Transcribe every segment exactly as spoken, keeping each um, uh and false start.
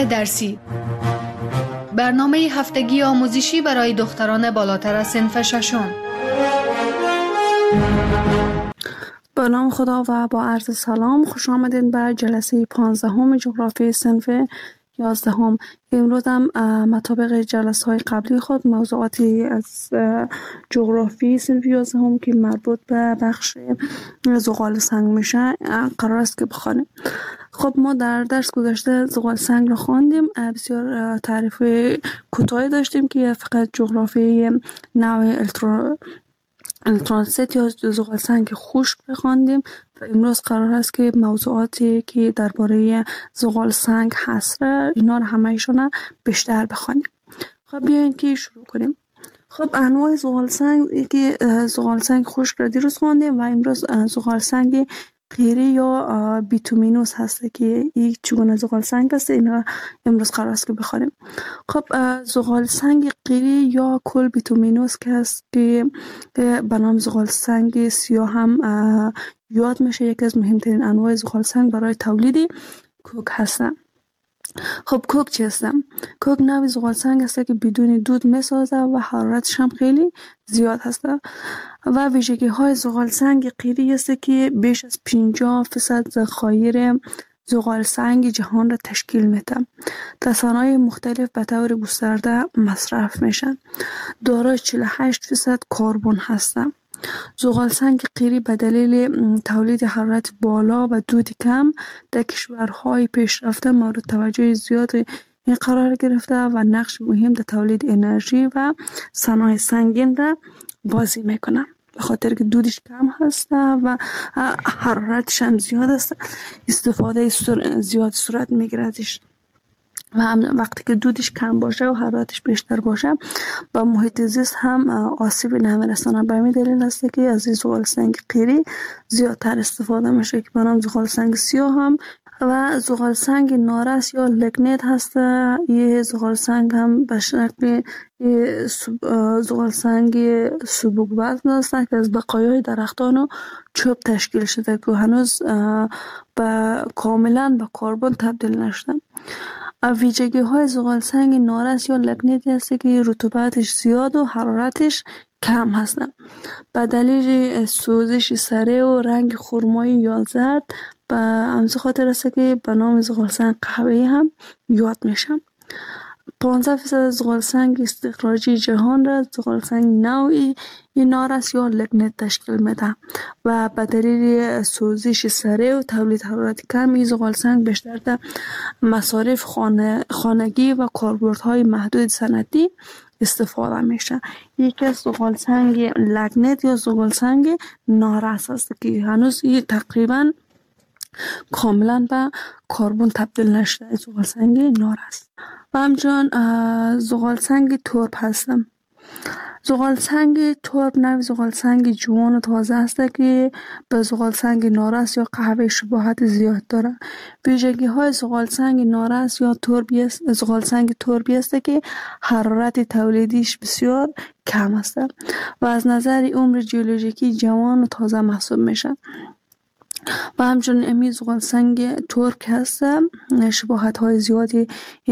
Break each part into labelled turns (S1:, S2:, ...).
S1: برنامه درسی، برنامه هفتگی آموزشی برای دختران بالاتر از صنف ششم.
S2: به نام خدا و با عرض سلام، خوش آمدین به جلسه پانزدهم جغرافی صنف یازدهم. امروز هم مطابق جلسه های قبلی خود موضوعاتی از جغرافی صنف یازدهم که مربوط به بخش زغال سنگ میشه قرار است که بخوانیم. خب ما در درس گذشته زغال سنگ رو خواندیم، بسیار تعریف کوتاهی داشتیم که فقط جغرافی نوع الکترو الکترونست یا زغال سنگ خشک بخواندیم و امروز قرار است که موضوعاتی که درباره زغال سنگ هست اینا رو همه‌شون بیشتر بخوانیم. خب بیاین که شروع کنیم. خب انواع زغال سنگ که زغال سنگ خشک را دیروز خواندیم و امروز زغال سنگ قیری یا بیتومینوس هست که یک چگونه زغال سنگ هست، اینا امروز قرار است که بخوانیم. خب زغال سنگ قیری یا کل بیتومینوس که هست که به نام زغال سنگ سیاه هم یاد میشه، یکی از مهمترین انواع زغال سنگ برای تولید کوک هستن. خب کوک چی هست؟ کوک نوعی زغال سنگ هست که بدون دود میسازه و حرارتش هم خیلی زیاد هست و ویژگی های زغال سنگ قیری است که بیش از پنجاه درصد ذخایر زغال سنگ جهان را تشکیل میده. در صنایع مختلف به طور گسترده مصرف میشن. دارای چهل و هشت درصد کربن هستند. زغال سنگ قیری به دلیل تولید حرارت بالا و دود کم در کشورهای پیشرفته مورد توجه زیاد این قرار گرفته و نقش مهم در تولید انرژی و صنایع سنگین را بازی میکنه، به خاطر که دودش کم هست و حرارتش هم زیاد است، استفاده زیاد صورت میگیره ازش و هم وقتی که دودش کم باشه و حرارتش بیشتر باشه با محیط زیست هم آسیب نمیرسانه. به همین دلیل است که از زغال سنگ قیری زیادتر استفاده میشه که به نام زغال سنگ سیاه هم و زغال سنگ نارس یا لگنیت هست. یه زغال سنگ هم به شکل زغال سنگ سبک وزن است که از بقایای درختان و چوب تشکیل شده که هنوز به کاملا به کربن تبدیل نشده. ویژگی های زغال سنگ نارس یا لگنیت است که رطوبتش زیاد و حرارتش کم هستند. به دلیل سوزش سریع و رنگ خرمایی یا زرد به همین خاطر است که به نام زغال سنگ قهوه‌ای هم یاد میشن. پانزده درصد زغال سنگ استخراجی جهان را زغال سنگ نوعی نارس یا لگنیت تشکیل میده و به دلیل سوزش سریع و تولید حرارت کم این زغال سنگ بیشتر در مصارف خانه، خانگی و کاربردهای محدود صنعتی استفاده میشه. یکی از زغال سنگ لگنیت یا زغال سنگ نارس است که هنوز تقریبا کاملا به کربن تبدیل نشده. زغال سنگ نارس و همچنان زغال سنگ ترب هستم. زغال سنگ ترب نوع زغال سنگ جوان و تازه است که به زغال سنگ نارس یا قهوه شباهت زیاد داره. ویژگی های زغال سنگ نارس یا تربی است زغال سنگ تربی است که حرارت تولیدیش بسیار کم است و از نظر عمر ژئولوژیکی جوان و تازه محسوب میشه. و همچنین امی زغال سنگ ترک هست شباهت های زیادی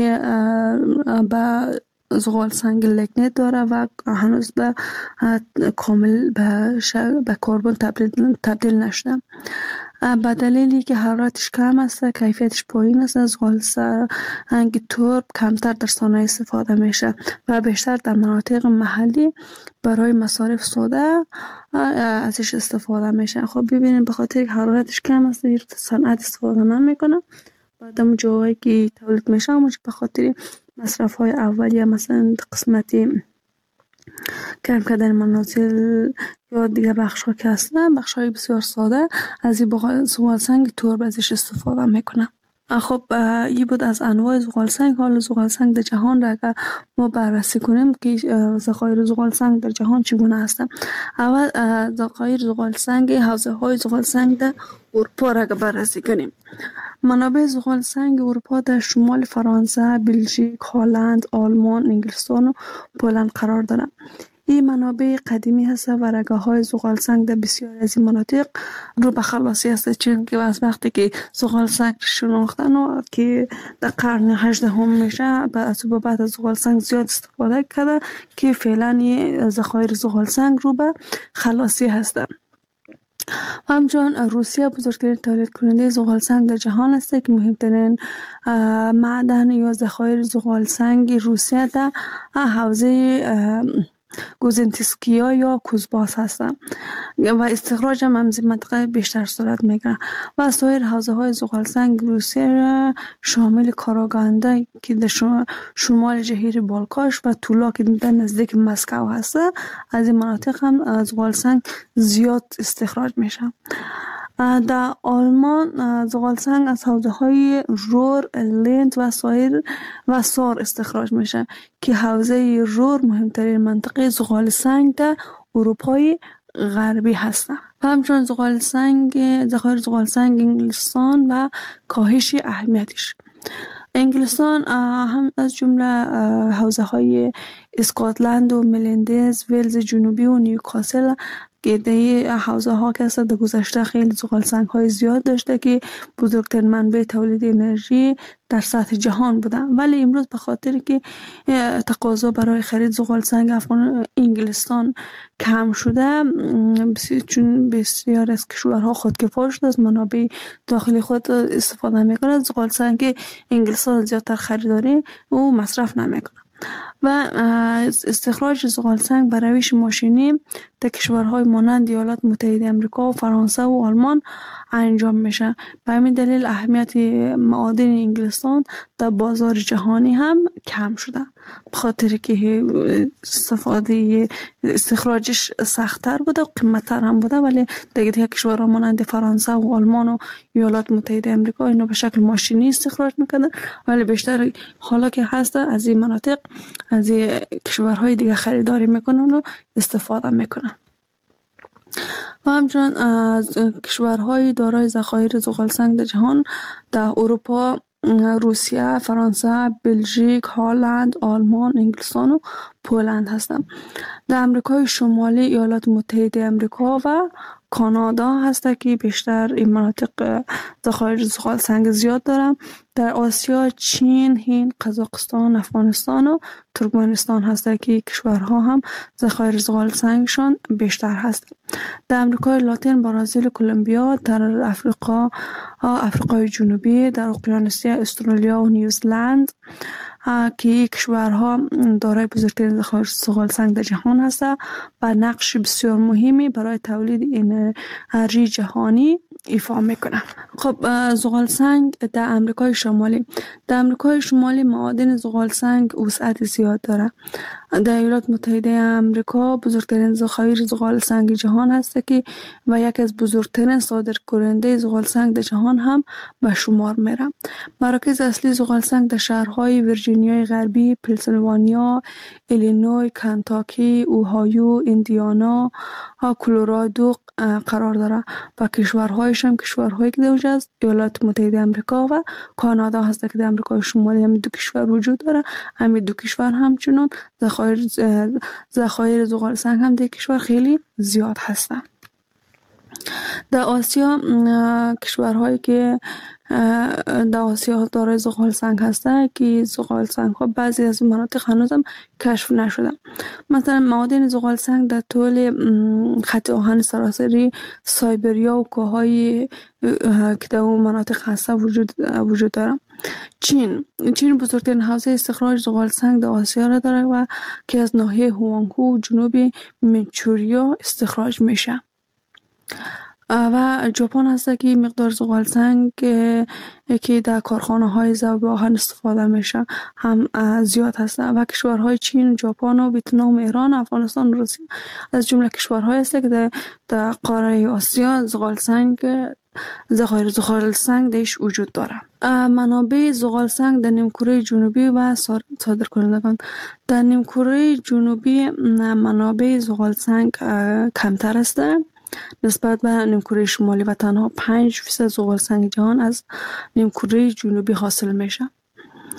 S2: به زغال سنگ لگنیت داره و هنوز به کامل به, به کربن تبدیل, تبدیل نشده. به دلیلی که حرارتش کم است، کیفیتش پایین است، زغال سنگ ترب کمتر در صنایع استفاده میشه و بیشتر در مناطق محلی برای مصارف ساده ازش استفاده میشه. خب ببینید به خاطر که حرارتش کم است در صنعت استفاده نمیکنه. بعدم جایی که تولید میشه همونش به خاطر مصرف های اولیه مثلا قسمتی کم کردن منازل یا دیگه بخش ها که هستن، بخش های بسیار ساده از این زغال سنگ ترب ازش استفاده میکنن. خب این بود از انواع زغال سنگ. حالا زغال سنگ در جهان را اگر ما بررسی کنیم که ذخایر زغال سنگ در جهان چگونه هستند. اول ذخایر زغال سنگ، حوزه های زغال سنگ در اروپا را بررسی کنیم. منابع زغال سنگ اروپا در شمال فرانسه، بلژیک، هلند، آلمان، انگلستان و پولند قرار دارند. این منابع قدیمی هست و رگه های زغال سنگ در بسیاری از این مناطق رو به خلاصی هست، چون که از وقتی که زغال سنگ شناختن و که در قرن هجدهم میشه از بعد از زغال سنگ زیاد استفاده کرده که فعلا ذخایر زغال سنگ رو به خلاصی هستن. همچنان روسیه بزرگترین تولید کننده زغال سنگ در جهان است که مهمترین معدن یا ذخایر زغال سنگ روسیه در حوزه گوزنتسکیا یا کوزباس هستند و استخراج هم از منطقه بیشتر صورت میگیره و سایر حوزه های زغال سنگ روسیه را شامل کاراگانده که در شمال جزیره بالکاش و تولا که در نزدیک مسکو هست، از این مناطق هم زغال سنگ زیاد استخراج میشه. در آلمان زغال سنگ از حوزه های رور، لند و سایر و سار استخراج میشه که حوزه رور مهمترین منطقه زغال سنگ در اروپای غربی هستند. و همچنین زغال سنگ ذخایر زغال سنگ انگلستان و کاهش اهمیتش. انگلستان هم از جمله حوزه های اسکاتلند و ملندز، ویلز جنوبی و نیوکاسل که در حوزه ها که در گذشته خیلی زغال سنگ های زیاد داشته که بزرگترین منبع تولید انرژی در سطح جهان بودن، ولی امروز به خاطر که تقاضا برای خرید زغال سنگ افغان انگلستان کم شده، چون بسیار از کشورها خودکفا شده از منابع داخلی خود استفاده میکنه، زغال سنگ انگلستان زیادتر خریداری و مصرف نمیکنه و استخراج زغال سنگ به روش ماشینی در کشورهای مانند ایالات متحده آمریکا و فرانسه و آلمان انجام میشه. به همین دلیل اهمیت معادن انگلستان در بازار جهانی هم کم شده، به خاطر که استفاده استخراجش سخت‌تر بوده و قیمت‌تر هم بوده، ولی دیگه دیگه کشورها مانند فرانسه و آلمان و ایالات متحده آمریکا اینو به شکل ماشینی استخراج میکنن، ولی بیشتر حالا که هست از این مناطق از این کشورهای دیگه خریداری میکنن و استفاده میکنن. و همچنان از کشورهای دارای ذخایر زغال سنگ در جهان در اروپا روسیه، فرانسه، بلژیک، هلند، آلمان، انگلستان و پولند هستند. در امریکای شمالی ایالات متحده آمریکا و کانادا هست که بیشتر این مناطق ذخایر زغال سنگ زیاد دارن. در آسیا چین، هند، قزاقستان، افغانستان و ترکمنستان هست که کشورها هم ذخایر زغال سنگشان بیشتر هست. در امریکای لاتین برزیل، کلمبیا، در افریقا افریقای جنوبی، در اقیانوسیه استرالیا و نیوزلند که کشورها دارای بزرگترین ذخایر زغال سنگ در جهان هست و نقش بسیار مهمی برای تولید انرژی جهانی ایفا میکنه. خب زغال سنگ در امریکای شمالی در امریکای شمالی معادن زغال سنگ وسعت زیاد داره. در ایالات متحده آمریکا بزرگترین ذخایر زغال سنگ جهان هست که و یکی از بزرگترین صادر کننده زغال سنگ در جهان هم به شمار میره. مراکز اصلی زغال سنگ در شهرهای ویرجینیای غربی، پنسیلوانیا، ایلینوی، کنتاکی، اوهایو، ایندیانا، کلرادو قرار داره و کشورهایش هم کشورهایی که در از ایالات متحده آمریکا و کانادا هست که در امریکای شمالی هم دو کشور وجود داره. همین دو کشور همچنان ذخایر ذخایر زغال سنگ هم در کشور خیلی زیاد هستن. در آسیا کشورهایی که در آسیا دارای زغال سنگ هستند که زغال سنگ ها بعضی از مناطق هنوز هم کشف نشده. مثلا معادن زغال سنگ در طول خط آهن سراسری سایبریا و کوههای که در اون مناطق هسته وجود وجود داره. چین چین بزرگترین حوزه استخراج زغال سنگ در آسیا را داره و که از ناحیه هوانگهو و جنوب منچوریا استخراج میشه. و ژاپن هست که مقدار زغال سنگ که در کارخانه های ذوب آهن استفاده میشه هم زیاد هست و کشورهای چین، ژاپن و ویتنام، ایران، افغانستان و روسیه از جمله کشورهایی هست که در, در قاره آسیا زغال سنگ ذخایر زغال سنگ درش وجود داره. منابع زغال سنگ در نیمکره جنوبی و صادر کنندگان در نیمکره جنوبی منابع زغال سنگ کمتر است نسبت به نیمکره شمالی و تنها پنج فیصد زغال سنگ جهان از نیمکره جنوبی حاصل میشه.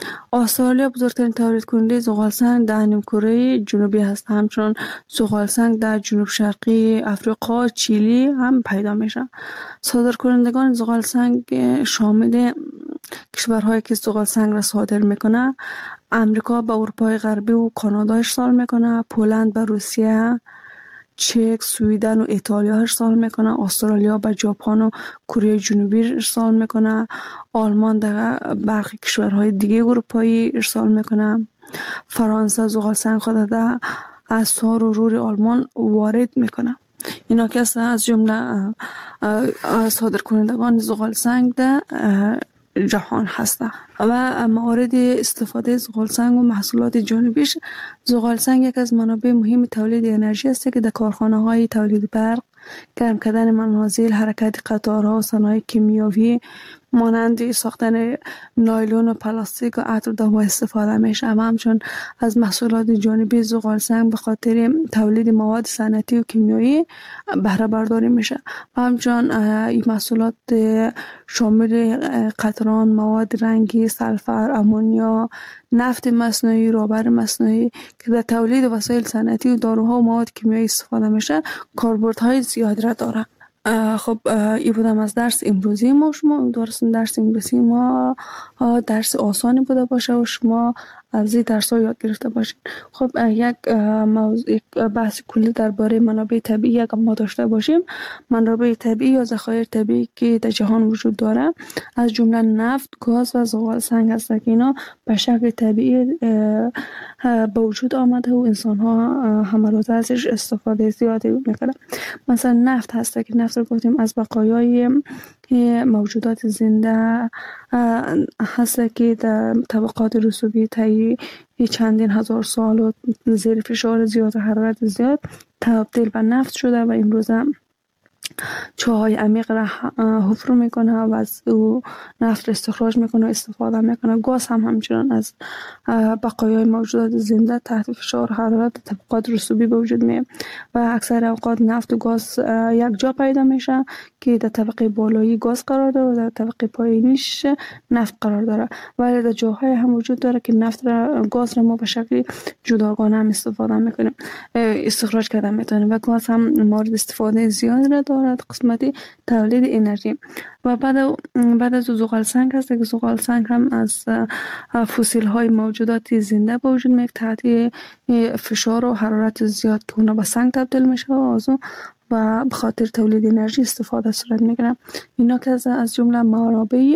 S2: استرالیا بزرگترین تولید کننده زغال سنگ در نیمکره جنوبی است. همچنین زغال سنگ در جنوب شرقی افریقا، چیلی هم پیدا میشه. صادر کنندگان زغال سنگ شامل کشورهایی که زغال سنگ را صادر میکنه: امریکا به اروپای غربی و کانادا ارسال میکنه، پولند به روسیه، چک، سویدن و ایتالیا ارسال میکنه، استرالیا به ژاپن و کره جنوبی ارسال میکنه، آلمان در برخی کشورهای دیگه اروپایی ارسال میکنه، فرانسه زغال سنگ خود در از سار و رور آلمان وارد میکنه. اینا که از جمله صادر کنندگان زغال سنگ در جهان هسته. و موارد استفاده زغال سنگ و محصولات جانبیش: زغال سنگ یک از منابع مهم تولید انرژی است که در کارخانه های تولید برق، گرم کردن منازل، حرکت قطارها و صنایع کیمیاوی مانند ساختن نایلون و پلاستیک و عطر و دوا استفاده میشه. و همچون از محصولات جانبی زغال سنگ به خاطر تولید مواد صنعتی و کیمیایی بهره برداری میشه. و همچون این محصولات شامل قطران، مواد رنگی، سلفر، امونیا، نفت مصنوعی، رابر مصنوعی که در تولید وسایل صنعتی و داروها و مواد کیمیایی استفاده میشه کاربردهای زیادی را داره. خب این بودم از درس امروزی ما. شما امیدوارم درس امروزی ما درس آسانی بوده باشه و شما از این درس ها یاد گرفته باشید. خب یک موضوع یک بحث کلی درباره منابع طبیعی اگر ما داشته باشیم: منابع طبیعی یا ذخایر طبیعی که در جهان وجود داره از جمله نفت، گاز و زغال سنگ هست که اینا به شکل طبیعی به وجود آمده و انسان ها همه روزه ازش استفاده زیادی میکنه. مثلا نفت هست که نفت رو گفتیم از بقایای موجودات زنده هست که در طبقات رسوبی طی چندین هزار سال و زیر فشار زیاد و حرارت زیاد تبدیل به نفت شده و امروز چاهای عمیق را حفر میکنه و از او نفت استخراج میکنه و استفاده میکنه. گاز هم همچنان از بقایای موجودات زنده تحت فشار حرارت طبقات رسوبی به وجود میاد و اکثر اوقات نفت و گاز یک جا پیدا میشه که در طبقه بالایی گاز قرار داره و در طبقه پایینیش نفت قرار داره، ولی در جاهای هم وجود داره که نفت را گاز را ما به شکل جداگانه هم استفاده میکنیم استخراج کردن میتونیم و گاز هم مورد استفاده زیادی را دارد قسمتی تولید انرژی. و بعد بعد از زغال سنگ هست که زغال سنگ هم از فسیل های موجودات زنده به وجود میاد تحت فشار و حرارت زیاد که اونا به سنگ تبدیل میشه و از اون و به خاطر تولید انرژی استفاده صورت میگیره. اینا که از جمله منابع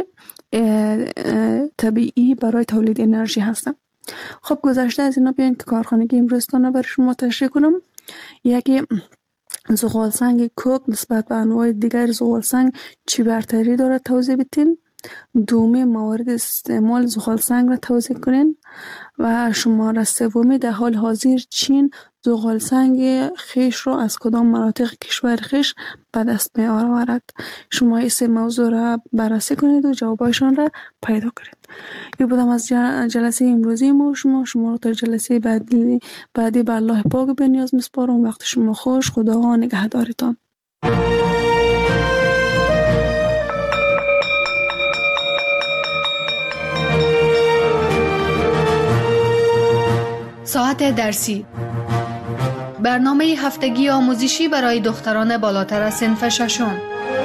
S2: طبیعی برای تولید انرژی هستن. خب گذشته از اینا بیاین که کارخانگی امروزتان برای شما تشریح کنم. یکی زغال سنگ کوک نسبت به انواع دیگر زغال سنگ چی برتری داره توضیح بدین. دومی موارد استعمال زغال سنگ را توضیح کنین. و شماره سومی در حال حاضر چین زغال سنگ خیش را از کدام مناطق کشور خیش به دست می آورد. شما این سه موضوع را بررسی کنید و جوابایشان را پیدا کنید. این بودم از جلسه امروزی ما. شما شما را تا جلسه بعدی بعدی به الله پاک به نیاز میسپارم. وقت شما خوش. خدا نگهدارتان.
S1: ساعت درسی، برنامه هفتگی آموزشی برای دختران بالاتر از صنف ششم.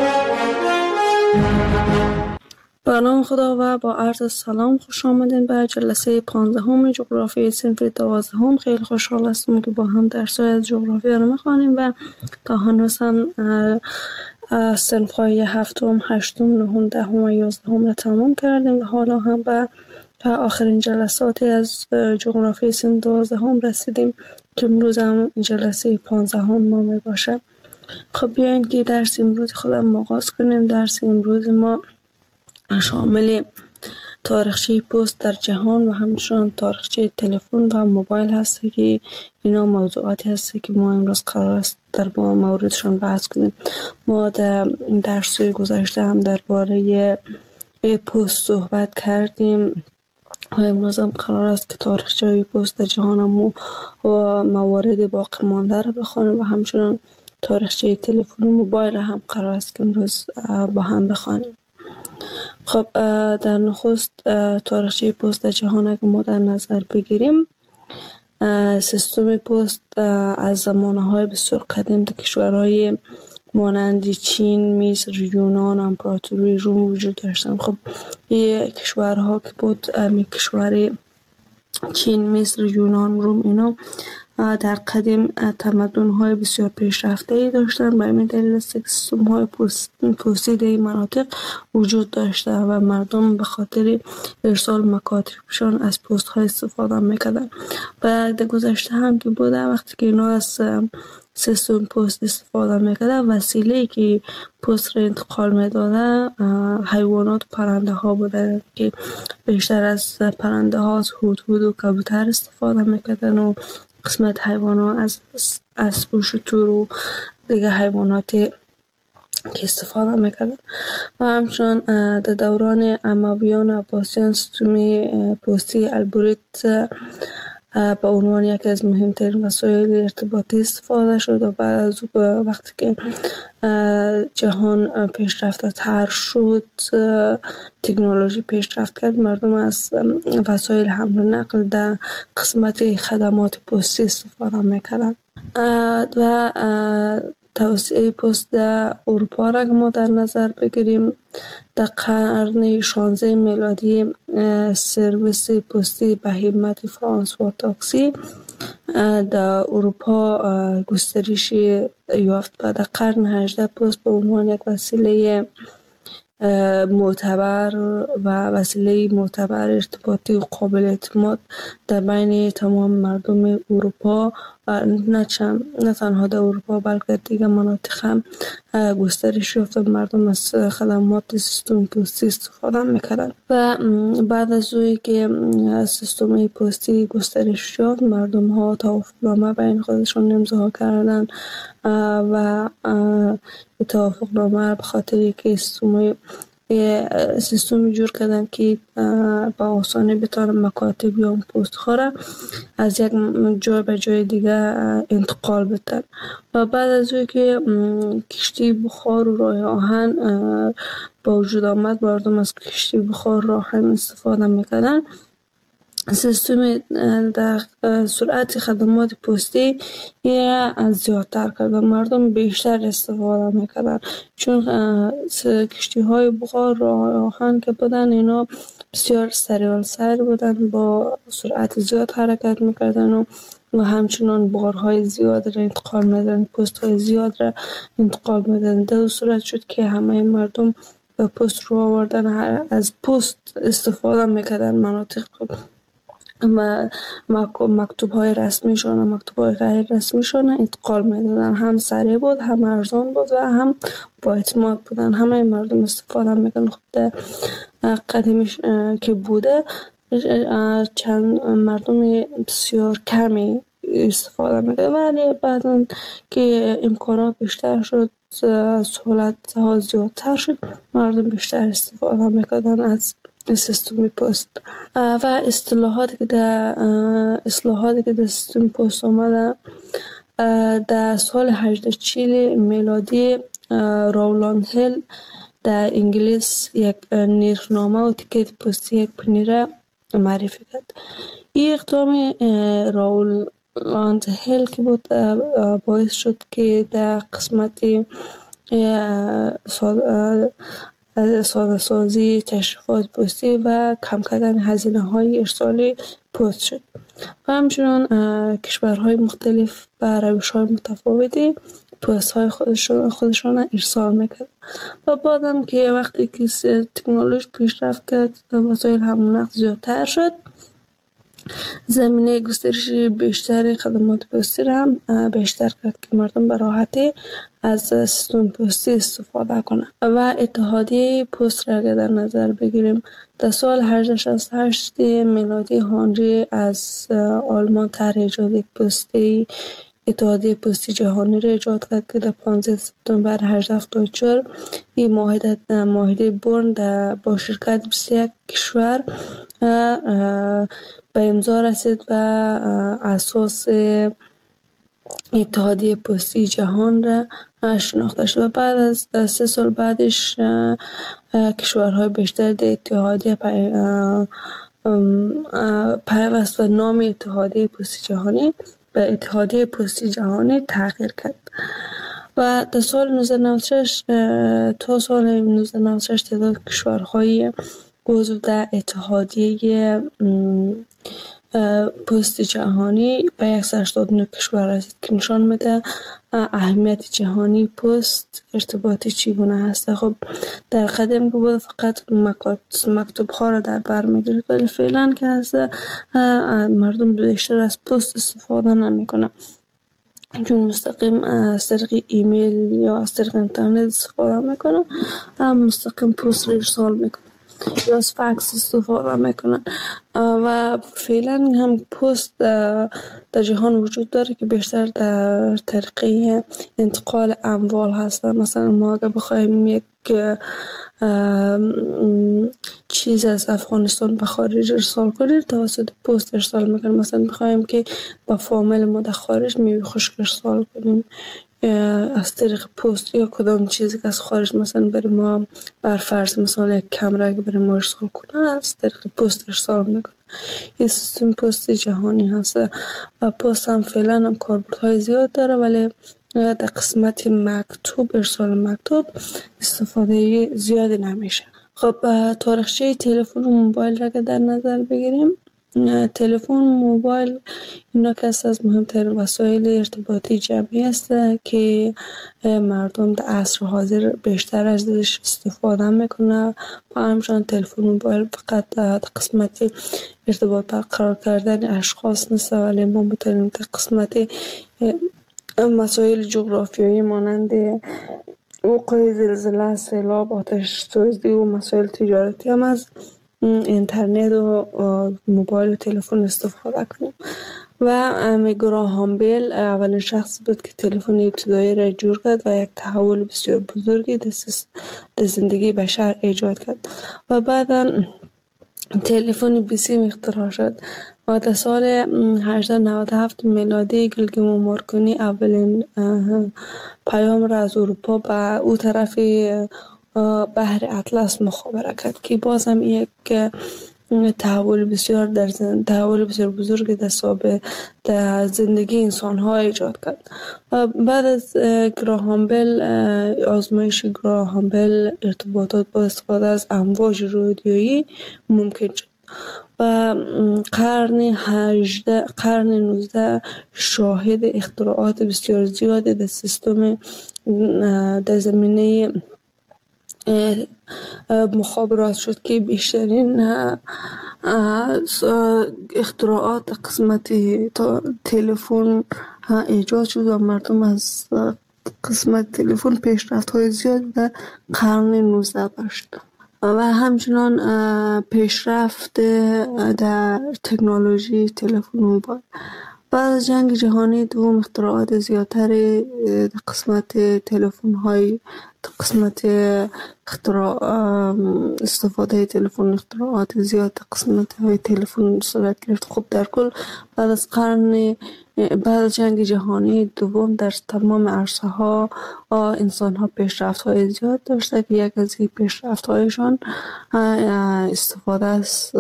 S2: به نام خدا و با عرض سلام خوش آمدین به جلسه پانزدهم جغرافی صنف دوازدهم. خیلی خوشحال هستم که با هم درس‌های از جغرافی رو می‌خوانیم و تا هنوز هم صنف‌های هفتم، هشتم، نهم، دهم و یازدهم را تمام کردیم و حالا هم به آخرین جلسات از جغرافی صنف دوازدهم رسیدیم که امروز هم جلسه پانزدهم ما می باشه. خب بیاین که درس امروز خودم آغاز کنیم. درس امروز ما شامل تاریخچه پست در جهان و همچنین تاریخچه تلفن و موبایل هست که اینا موضوعاتی هست که ما امروز قرار است در با موردشون بحث کنیم. ما در درس گذشته هم درباره پست صحبت کردیم و امروز هم قرار است که تاریخچه پست در جهان و موارد باقی مانده را بخوانیم و همچنین تاریخچه تلفن و موبایل هم قرار است که امروز با هم بخوانیم. خب در نخست تاریخچه پست در جهان اگر ما در نظر بگیریم، سیستم پست از زمانهای بسیار قدیم در کشورهای مانند چین، مصر، یونان، امپراتوری روم وجود داشتن. خب این کشورها که بود، کشور چین، مصر، یونان، روم، اینا در قدیم تمدن‌های بسیار پیشرفته داشتن. به همین دلیل است که سیستم‌های پستی در این مناطق وجود داشته و مردم به خاطر ارسال مکاتبشان از پست‌های استفاده می‌کردن. و در گذشته هم که بوده، وقتی که اینا از سیستم پست استفاده می‌کردن، وسیله‌ای که پست را انتقال می‌داده حیوانات و پرنده ها بوده که بیشتر از پرنده ها از هدهد و کبوتر استفاده می‌کردن و قسمت حیوانات از اسب و شتر و دیگه حیواناتی که استفاده میکردن. و همچنان در دوران امویان و عباسیان سیستم پستی البریت به عنوان یکی از مهمترین وسایل ارتباطی استفاده شد. و بعد از وقتی که جهان پیشرفته تر شد، تکنولوژی پیشرفت کرد، مردم از وسایل حمل و نقل در قسمت خدمات پستی استفاده میکردن. و توسعه پست در اروپا را ما در نظر بگیریم، در قرن شانزده میلادی سرویس پستی به همت فرانسوا تاکسی در اروپا گسترش یافت و در قرن هجدهم پست به عنوان یک وسیله معتبر و وسیله معتبر ارتباطی و قابل اعتماد در بین تمام مردم اروپا و نه, نه تنها در اروپا بلکه دیگر مناطق هم گسترش یافت و مردم از خدمات سیستم پستی استفاده میکردن. و بعد از اوی که سیستم پستی گسترش یافت، مردم ها توافقنامه بین خودشون امضا کردن و توافقنامه به خاطر که سیستم سیستمی جور کردن که با آسانی بتونن مکاتب یا پست ها را از یک جای به جای دیگه انتقال بدن. و بعد از اون که کشتی بخار و راه آهن با وجود آمد، مردم از کشتی بخار راه آهن استفاده میکردن. سیستم در سرعت خدمات پستی از زیادتر کرد و مردم بیشتر استفاده میکردن، چون کشتی های بخار راه آهن که بودن اینا بسیار سریع سر بودن، با سرعت زیاد حرکت میکردن و و همچنان بارهای زیاد را انتقال میدن، پست های زیاد را انتقال میدن. در صورت شد که همه مردم به پست رو آوردن، از پست استفاده میکردن. مناطق و مکتوب های رسمیشون و مکتوب های غیر رسمیشون انتقال میدادن. هم سریع بود، هم ارزان بود و هم با اعتماد بودن. همه مردم استفاده میکنن. خب در قدیمش که بوده، چند مردم بسیار کمی استفاده میکنن، ولی بعدن که امکانات بیشتر شد، سهولت ها زیادتر شد، مردم بیشتر استفاده میکنن از سیستم پست. و اصطلاحاتی که در اصلاحاتی که در سیستم پست آمده، در سال هجده چهل میلادی راولند هیل در انگلیس یک نرخنامه و تیکت پستی یک پنیره معرفی کرد. این اقدام راولند هیل که بود باعث شد که در قسمت ساده سازی تشریفات پستی و کم کردن هزینه های ارسال پست شد. و همچنان کشورهای مختلف به روش های متفاوتی پست های خودشان, خودشان ارسال میکرد. و بعدم که وقتی که تکنولوژی پیشرفت کرد، وسایل حمل و نقل زیادتر شد، زمینه گسترش بیشتر خدمات پستی را هم بیشتر کرد که مردم به راحتی از سیستم پستی استفاده کنند. و اتحادیه پست را اگر در نظر بگیریم، در سال هجده شصت و هشت میلادی هنری از آلمان طرح ایجاد یک پستی اتحادیه پستی جهانی را ایجاد کرد که در پانزده سپتامبر هجده هفتاد و چهار این معاهده معاهده برن با شرکت بیست و یک کشور به امضا رسید و اساس اتحادیه پستی جهان را شناخته شد و بعد از سه سال بعدش کشورهای بیشتر در اتحادیه پیوست و نام اتحادیه پستی جهانی به اتحادیه پستی جهانی تغییر کرد و در سال نوزده نود و شش تا سال نوزده نود و شش تعداد کشورهای عضو در اتحادیه پست جهانی به صد و هشتاد و نه کشور رسید که نشان میده اهمیت جهانی پست ارتباطی چگونه هست. خب در قدم که بود فقط مکتوب ها را در بر میگیرد ولی فعلا که هست مردم بیشتر از پست استفاده نمی کنن چون مستقیم از طریق ایمیل یا از طریق اینترنت استفاده میکنن مستقیم پست را ارسال میکنن یا از فکس استفاده میکنن و فعلا هم پست در جهان وجود داره که بیشتر در طریق انتقال اموال هست. مثلا ما اگر بخوایم یک چیز از افغانستان به خارج ارسال کنیم توسط پست ارسال میکنیم. مثلا بخوایم که با فامیل ما در خارج میوه خشک ارسال کنیم از طریق پست یا کدام چیزی که از خارج مثلا برای ما بر فرض مثلا یک کامera اگه برای ما ارسال کنه از طریق پست ارسال میکنه. این سیستم پست جهانی هست و پست هم فعلا هم کاربردهای زیاد داره ولی در قسمت مکتوب ارسال مکتوب استفاده زیادی نمیشه. خب تاریخچه تلفن و موبایل را که در نظر بگیریم تلفن موبایل اینا که از مهمترین وسایل ارتباطی جمعی است که مردم در عصر حاضر بیشتر ازش استفاده میکنه و همچنان تلفن موبایل فقط در قسمت ارتباط برقرار کردن اشخاص نیست ولی ما میتونیم در قسمت مسائل جغرافیایی مانند وقوع زلزله، سیلاب، آتش سوزی و مسائل تجارتی هم از اینترنت و موبایل و تلفن استفاده کنیم. و گراهام بیل اولین شخص بود که تلفن ابتدایی را جور کرد و یک تحول بسیار بزرگی در زندگی بشر ایجاد کرد و بعدا تلفن بیسیم اختراع شد و در سال هجده نود و هفت میلادی گیلگمو مارکونی اولین پیام را از اروپا به او طرف بحر اطلس مخابره کرد که باز هم یک تحول بسیار در زند... تحول بسیار بزرگ در سابه در زندگی انسان ها ایجاد کرد. و بعد از گراهام بیل آزمایش گراهام بیل ارتباطات با استفاده از امواج رادیویی ممکن شد و قرن هجده قرن نوزده شاهد اختراعات بسیار زیادی در سیستم در زمینه مخابرات شد که بیشترین اختراعات قسمت تلفن ایجاد شد و مردم از قسمت تلفن پیشرفت های زیاد در قرن نوزده داشت و همچنان پیشرفت در تکنولوژی تلفن موبایل. بعد از جنگ جهانی دوم اختراعات زیادتر قسمت تلفن های قسمت اختراع استفاده تلفن اختراعات زیاد قسمت های تلفن صورت گرفت. خب در کل بعد از قرن بعد از جنگ جهانی دوم در تمام عرصه ها انسان ها پیشرفت های زیاد داشته که یک از این پیشرفت هایشان استفاده از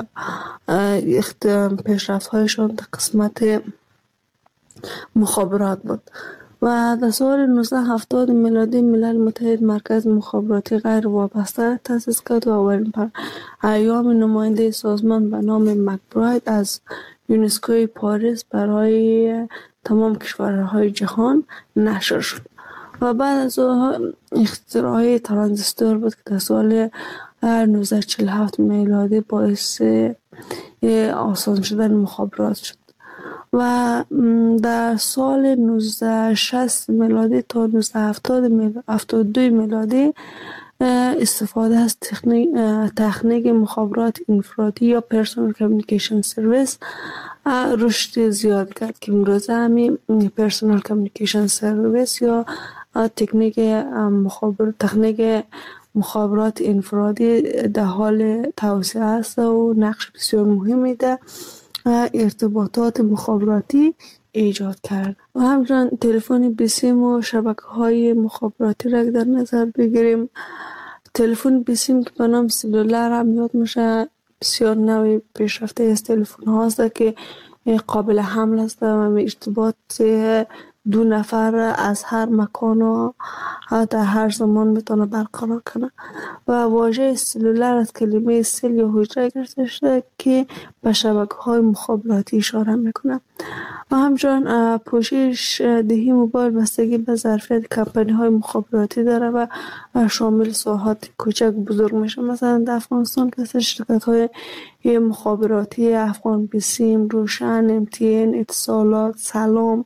S2: پیشرفت هایشان در قسمت مخابرات بود و در سال نوزده هفتاد میلادی ملل متحد مرکز مخابراتی غیر وابسته تأسیس کرد و اولین پر ایام نماینده سازمان به نام مکبراید از یونسکوی پاریس برای تمام کشورهای جهان نشر شد و بعد از اختراع ترانزیستور بود که در سال نوزده چهل و هفت میلادی باعث آسان شدن مخابرات شد و در سال نوزده شصت میلادی تا نوزده هفتاد و دو میلادی استفاده از تکنیک تکنیک مخابرات انفرادی یا پرسونال کامیونیکیشن سرویس رشد زیاد کرد که امروزه همین پرسونال کامیونیکیشن سرویس یا تکنیک مخابرات تکنیک مخابرات انفرادی در حال توسعه است و نقش بسیار مهمی در ارتباطات مخابراتی ایجاد کرد. و همچنان تلفن بیسیم و شبکه های مخابراتی را در نظر بگیریم، تلفن بیسیم که به نام سلولر هم یاد میشه، بسیار نوع پیشرفته از تلفن هاست که قابل حمل است و ارتباط دو نفر از هر مکان و در هر زمان میتونه برقرار کنه. و واژه سلولر از کلمه سل یا حجره گرفته شده که به شبکه های مخابراتی اشاره میکنه. و همچنان پوشش دهی موبایل بستگی به ظرفیت کمپانی های مخابراتی داره و شامل ساحات کوچک بزرگ میشه. مثلا در افغانستان که شرکت های مخابراتی افغان بیسیم، روشن، امتین، اتصالات، سلام،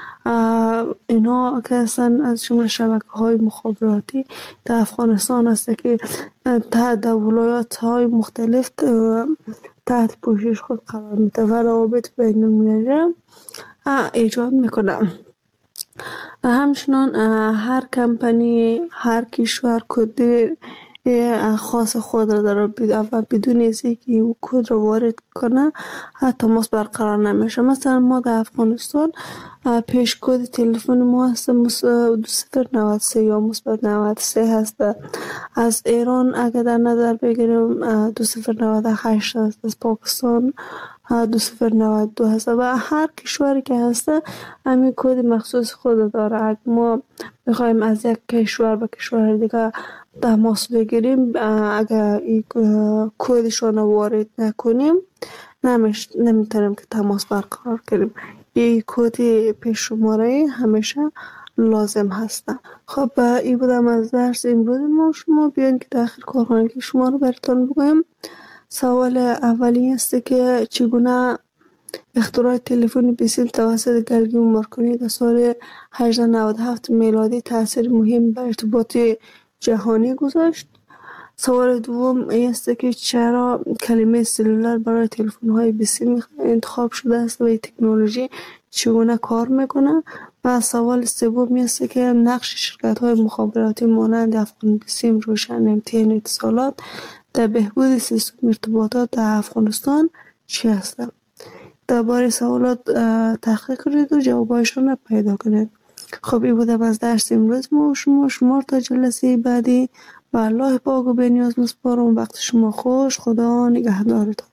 S2: اینا که اصلا از جمله شبکه های مخابراتی در افغانستان هست که تحت ولایات های مختلف تحت پوشش خود قرار میده و روابط بین المللی ایجاد میکنه. همچنان هر کمپانی، هر کشور کد خاص خود را داره و بدون اینکه این کد را وارد کنه تماس برقرار نمیشه. مثلا ما در افغانستان پیش کد تلفن ما هست دو صفر نود و سه یا مثبت نود و سه هست. از ایران اگر در نظر بگیریم دو صفر نود و هشت هست، از پاکستان دو صفر نود و دو هست و هر کشوری که هست همین کد مخصوص خود داره. اگر ما بخوایم از یک کشور به کشور دیگه تماس بگیریم، اگر این کدشون وارد نکنیم نمیتونیم که تماس برقرار کنیم. این کد پیش شماره همیشه لازم هستن. خب این بودم از درس امروز ما. شما بیان که داخل کارخانه شما رو براتون بگویم. سوال اولی است که چگونه اختراع تلفن بیسیم توسط گرگین مارکونی در سال هجده نود و هفت میلادی تاثیر مهم به ارتباط جهانی گذاشت. سوال دوم است که چرا کلمه سلولر برای تلفن های بیسیم انتخاب شده است و این تکنولوژی چگونه کار میکنه. و سوال سوم است که نقش شرکت های مخابراتی مانند افغان بیسیم، روشن، امتین، اتصالات در بهبود سیستم ارتباطات در افغانستان چی هستند؟ درباره سوالات تحقیق کنید و جوابایشان را پیدا کنید. خب این بوده از درس امروز ما و شما. شما تا جلسه بعدی و الله پاک و بنیاز مسپارم. وقت شما خوش. خدا نگهدارتان.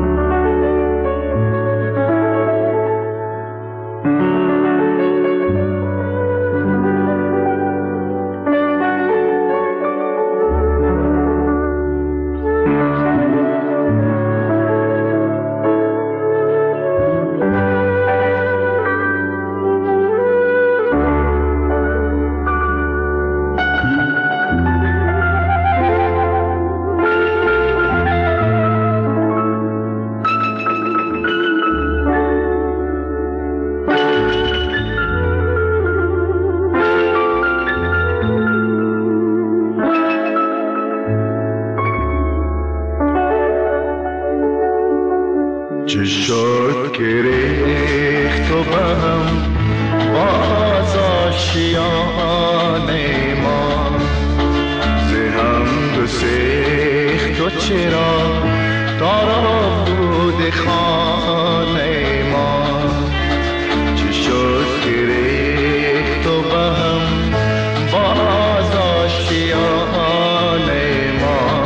S3: چه شد که ریخت و بهم باز آشیان ما، زهم دو سیخت و چرا دارا بود خانه ما. چه شد که ریخت و بهم باز آشیان ما.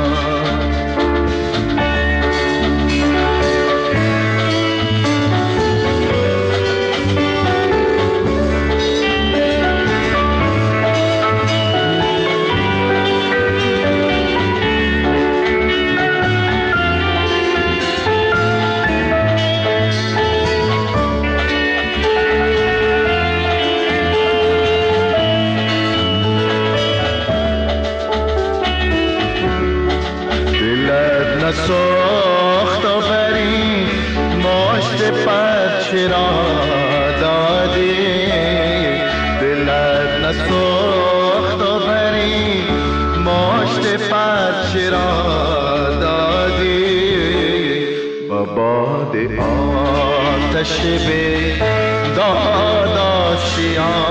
S3: ساخت و بری ماشت پرچه را دادی، دلت نساخت و بری ماشت پرچه را دادی. با باد آتش به داد آشیان